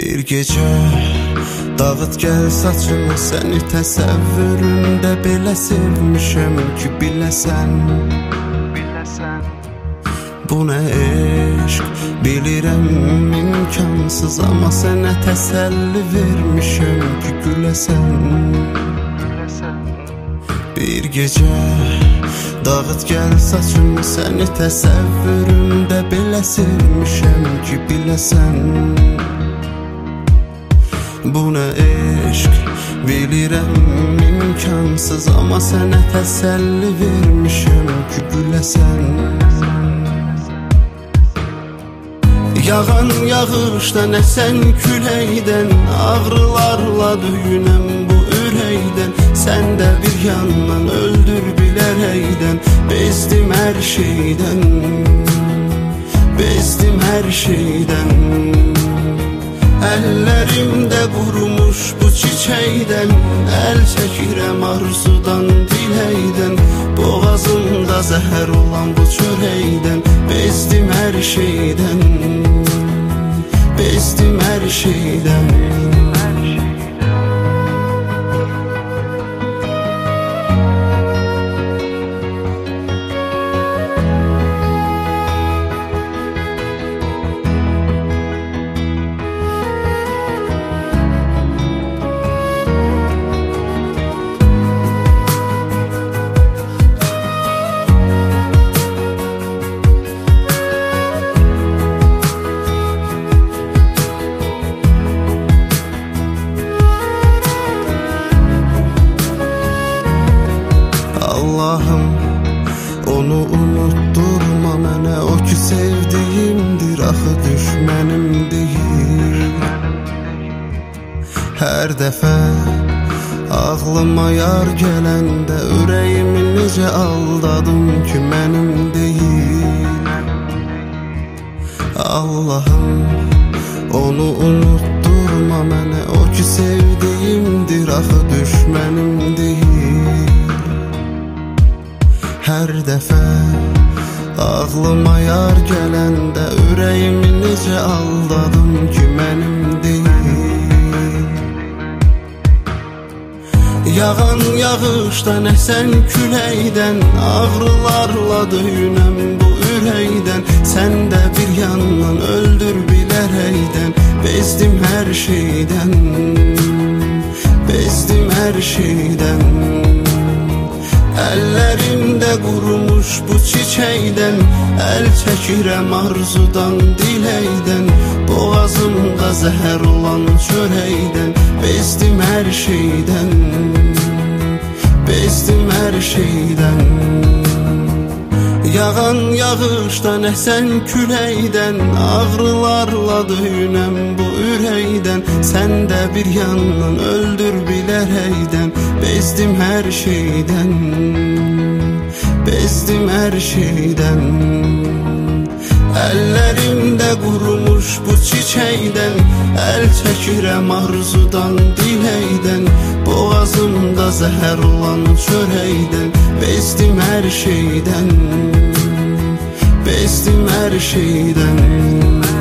Bir gecə dağıt gəl saçını, səni təsəvvürümdə belə sevmişəm ki, biləsən. Bu nə eşq, bilirəm imkansız, amma sənə təsəlli vermişəm ki, güləsən. Bir gecə dağıt gəl saçını, səni təsəvvürümdə belə sevmişəm ki, biləsən. Bu nə eşq, bilirəm imkansız, amma sənə təsəlli vermişəm ki, güləsən. Yağan yağışdan, əsən küləkdən, ağrılarla döyünəm bu ürəkdən. Sən də bir yandan öldür bilərəkdən, bezdim hər şeydən, bezdim hər şeydən. Əllərimdə qurumuş bu çiçəkdən, əl çəkirəm arzudan, diləkdən. Boğazımda zəhər olan bu çörəkdən, bezdim hər şeydən, bezdim hər şeydən. Allah'ım, onu unutturma mənə, o ki sevdiyimdir, axı düşmənim deyil. Hər dəfə ağlıma yar gələndə, ürəyimi necə aldadım ki, mənim deyil. Allah'ım, onu unutturma mənə, o ki sevdiyimdir, axı düşmənim deyil. Hər dəfə ağlıma yar gələndə, ürəyimi necə aldadım ki, mənim deyil. Yağan yağışdan, əsən küləkdən, ağrılarla döyünəm bu ürəkdən. Sən də bir yandan öldür bilərəkdən, bezdim hər şeydən, bezdim hər şeydən. Əllərimdə qurumuş bu çiçəkdən, əl çəkirəm arzudan, diləkdən. Boğazımda zəhər olan çörəkdən, bezdim hər şeydən, bezdim hər şeydən. Yağan yağışdan, əsən küləkdən, ağrılarla döyünəm bu ürəkdən. Sən də bir yandan öldür bilərəkdən, bezdim hər şeydən, bezdim hər şeydən. Əllərimdə qurumuş bu çiçəkdən, əl çəkirəm arzudan, diləkdən. Boğazımda zəhər olan çörəkdən, bezdim hər şeydən, bezdim hər şeydən.